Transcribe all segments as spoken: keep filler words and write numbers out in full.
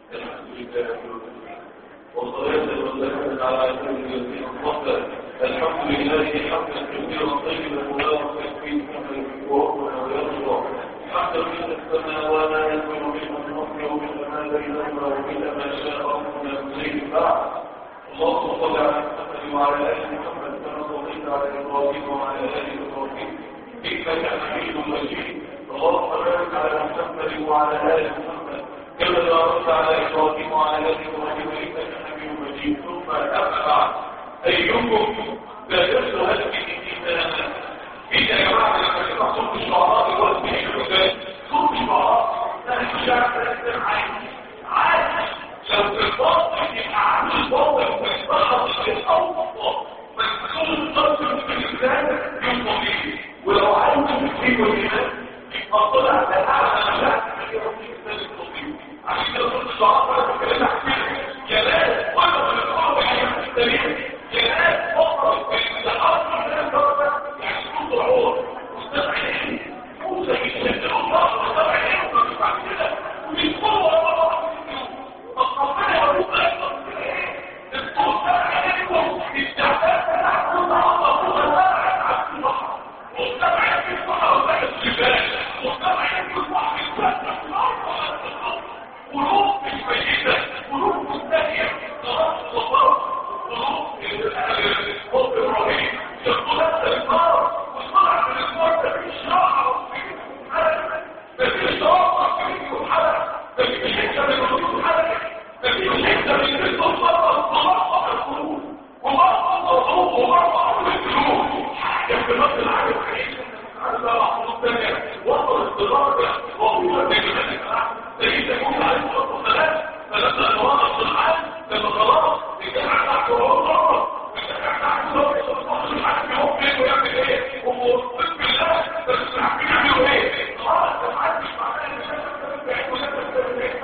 والصلاة والسلام على أشرف الذين فضل الحمد لله حمدا كثيرا طيبا مباركا فيه كما يحب ويرضى حتى من السماوات ومن الأرض ومن ما بينهما ومن ما شاء ربنا من شيء بعد. اللهم صل على محمد وعلى آل محمد كما صليت على إبراهيم وعلى آل إبراهيم إنك حميد مجيد. اللهم بارك على محمد وعلى آل محمد كما باركت على إبراهيم وعلى آل إبراهيم إنك حميد مجيد. ثم أما بعد، أيكم لا يرسل هذه الإيمان إذا جماعة لما صوت الشعراء والبيع والبيع صوت الشعراء لا يشعر ثلاثة عين عادي لو الباطل يبقى عن الباطل ويتبخص في الأوضاء فالكل القدر في الإنسان يوم طبيعي، ولو عايز فيه والإيمان يبقى طلع على الأعلى مشاعر من يوم الإنسان الطبيعي. عشان كده صوت الشعراء ولا تكلم حكيم جلال ولا من الأرض حياة التاريخ جلال فقط في الحرب الناس يعني صوت العور مستمعين موسى يشتغلوا الله مستمعين وتسمع كده ويدخلوا ورا بعض فالصفحة يقولوا أيضا الصوت ده عليكم التعبان تحت النهضة وغلاء عبد البحر مستمعين في الصحراء وبين الجبال مستمعين في البحر الفتح في الأرض وغلاء الأرض قلوب مش ميتة قلوب مستهية صلاة الصلاة قلوب قلوب إبراهيم يقولون النار وصنع من النار ده في الشعر ده في الشعر في الحلق ده في الحكة من الرسول حلق ده في الحكة من الرسول مرة ومرة القلوب ومرة القلوب ومرة القلوب حاجة في مصر العالم الحقيقة على بعض الثانية وصل الصدارة وهو بيجب لكن تكون عليه الصلاة والسلام فلما نواقف الحال لما خلاص الجماعة تحت وعوض الجماعة تحت وعوض الحاكم يقوم بيه ويعمل ايه وموصف بالله بس الحاكم يعملوا ايه خلاص الجماعة مش معناه ان الشاشة بعيد وشاشة بعيد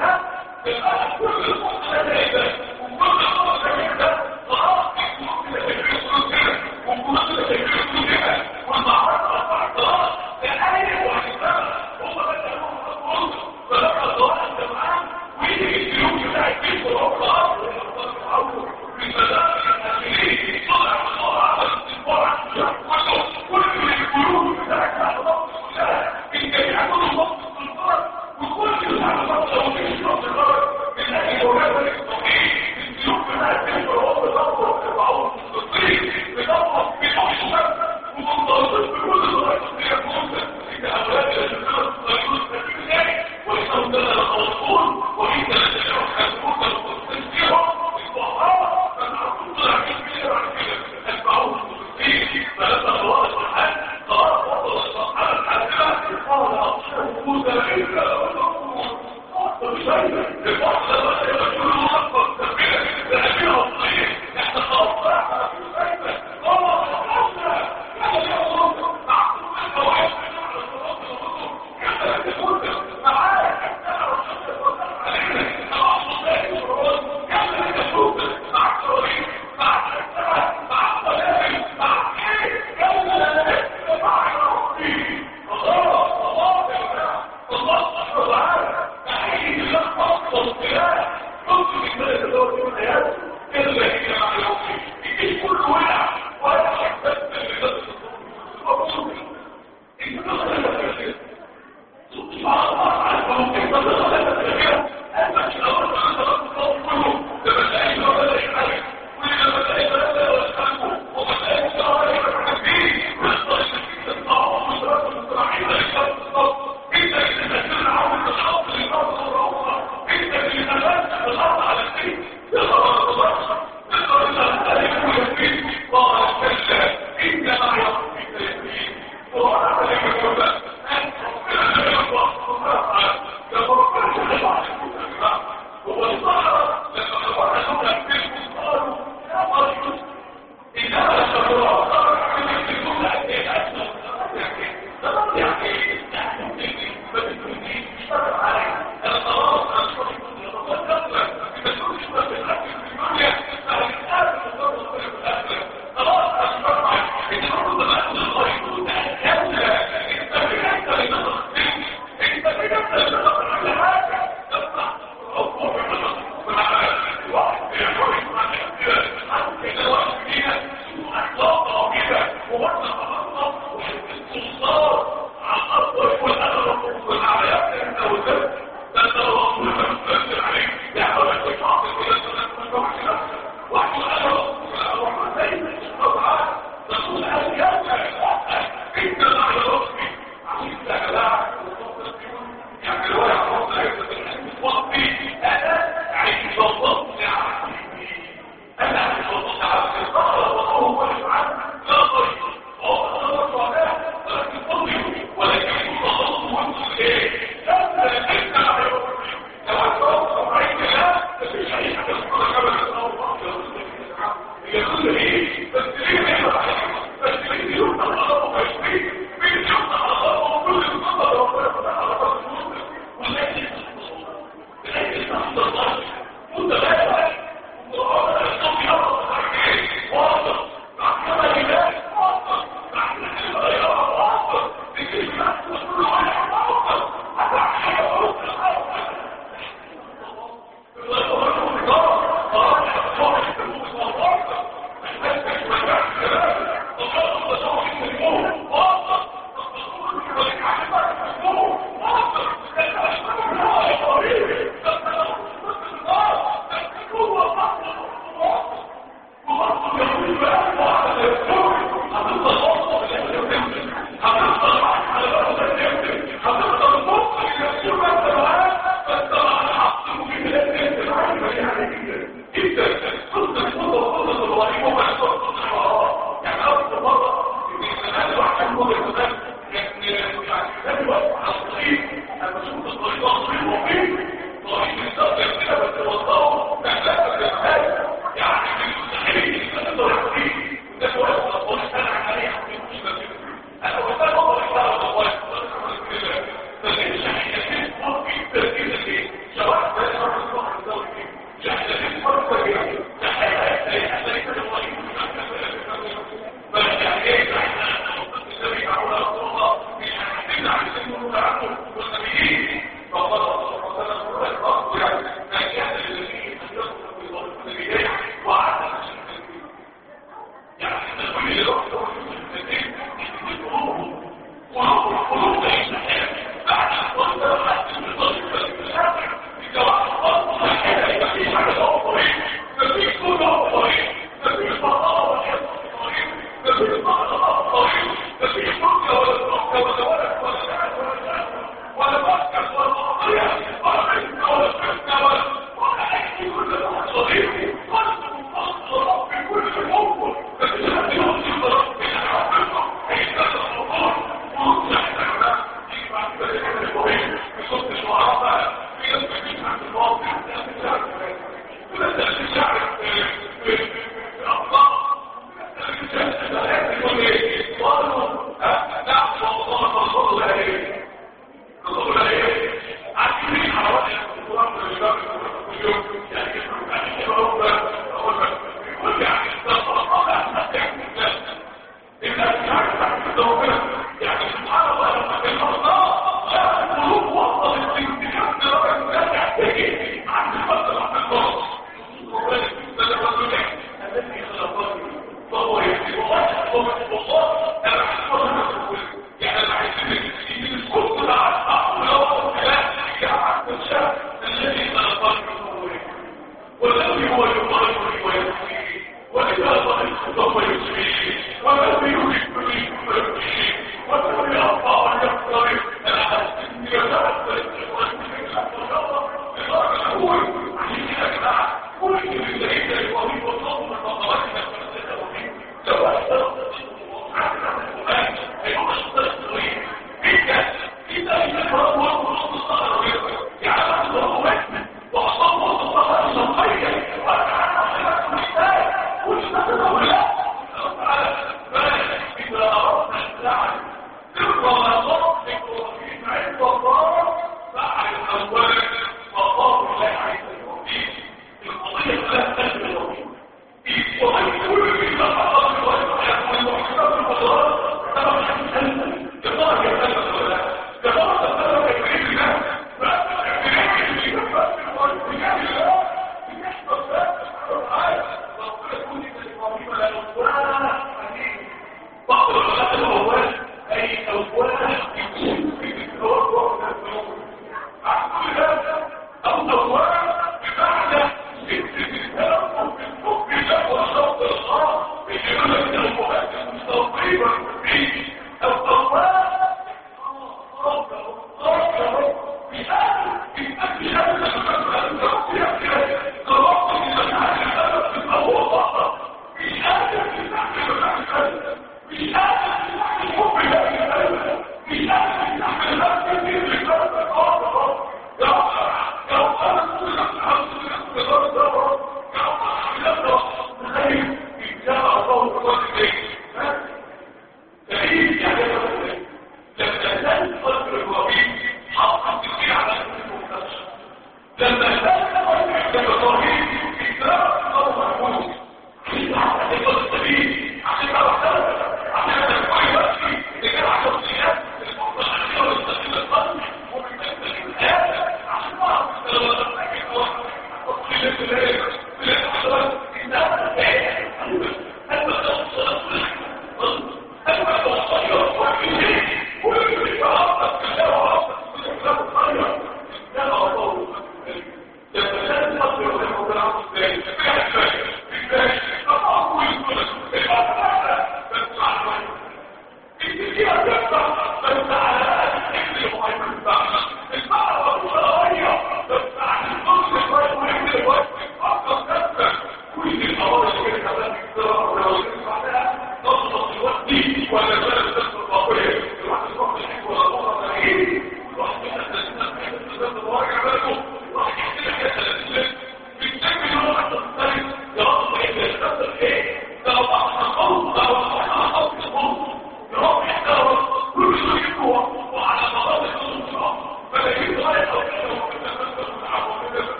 تبقى كل الصوت ده ايه وكل الصوت ده خلاص يكون كده تكبير كده وكل كده تكبير كده والمعركة خلاص ده ايه وهيتبقى هم بدأ يقولوا فلما ظهر الجماعة ويجي السلوك بتاع الجيش والأرض ويحضر في المدارس الأخيرين طلع الله على الاستنبار عن الشعب كله كل اللي يقولوه بتاعك على ضغط كلها انت يعملوا ضغط السلطات وكل اللي على ضغط لو مش ضغط الغرب من أجل وغير الإسلاميين السلوك بتاع الجيش والأرض ضغط وتبعوه التصريح بضغط بدون الشمس ومنضغط بكل ضغط السياسة إن أولاد الأشخاص يقولون تكيب ذلك وإنهم دلال خلصون وإن لديهم حسنون المستنسيهم الضحاء فنعطوا طلع كبير عن كده أتبعوه المسلمين فلما خلاص الحال خلاص وصل الصحابة الحاسمة قال أصحاب موسى إلا ونقوم أصل شيء الوحدة بقى يقولوا أصل تنبيه لأبيها الصحيح إحنا خلاص راحة في الشيء الله أصلا كان يقول معقول منه وعيش منه على صلاة الرسول كان يقول معاك الله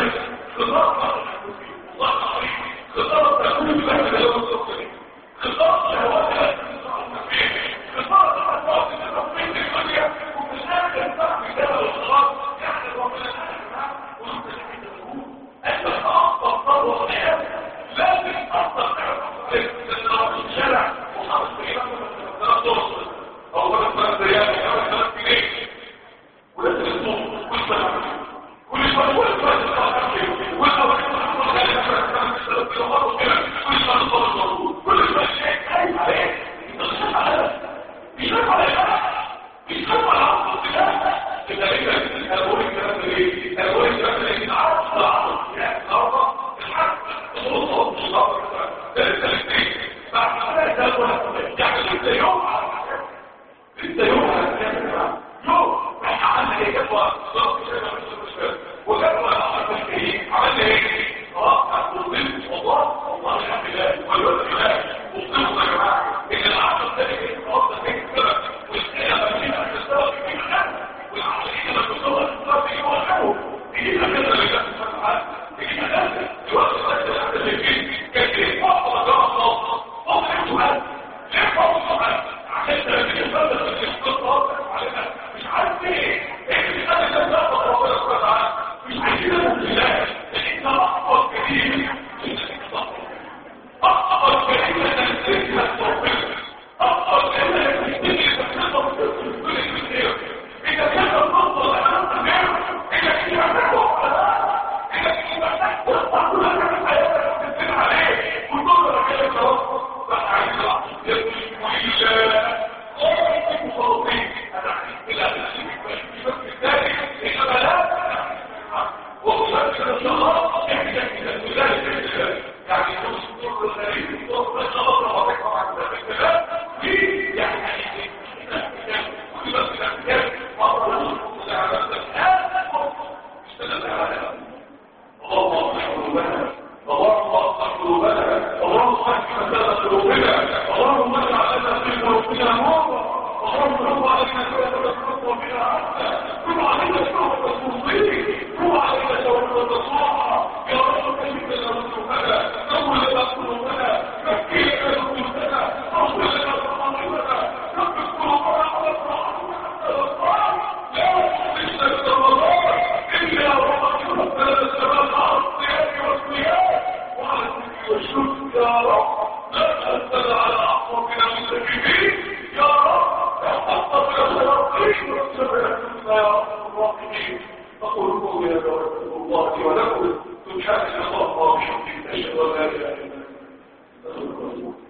أقول قولي هذا الله ولكم سبحانك اللهم وبحمدك أشهد أن لا إله إلا أنت أستغفرك.